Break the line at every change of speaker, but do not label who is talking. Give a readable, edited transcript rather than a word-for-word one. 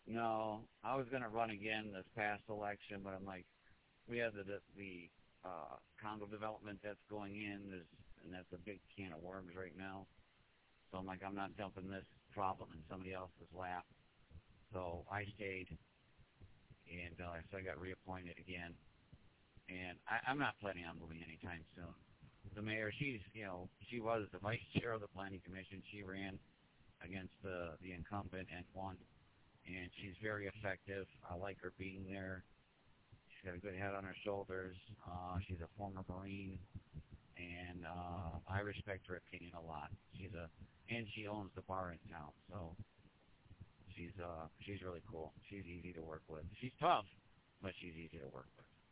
No, I was gonna run again this past election, but I'm like, we have the condo development that's going in, and that's a big can of worms right now. So I'm like, I'm not dumping this problem in somebody else's lap. So I stayed, and so I got reappointed again. And I'm not planning on moving anytime soon. The mayor, she was the vice chair of the planning commission. She ran against the incumbent and won. And she's very effective. I like her being there. She's got a good head on her shoulders. She's a former Marine, and I respect her opinion a lot. And she owns the bar in town, so she's really cool. She's easy to work with. She's tough, but she's easy to work with.